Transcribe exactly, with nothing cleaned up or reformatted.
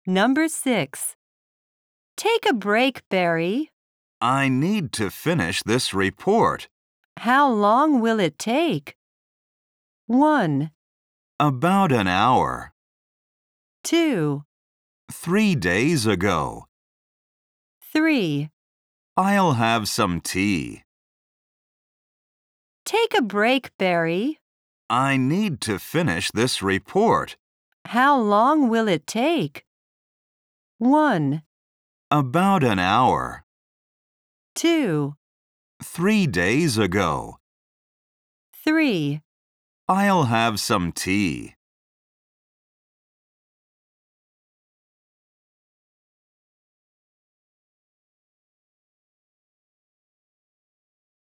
Number six. Take a break, Barry. I need to finish this report. How long will it take? One, About an hour. two, Three days ago. three. I'll have some tea. Take a break, Barry. I need to finish this report. How long will it take? One, About an hour. two, Three days ago. three. I'll have some tea.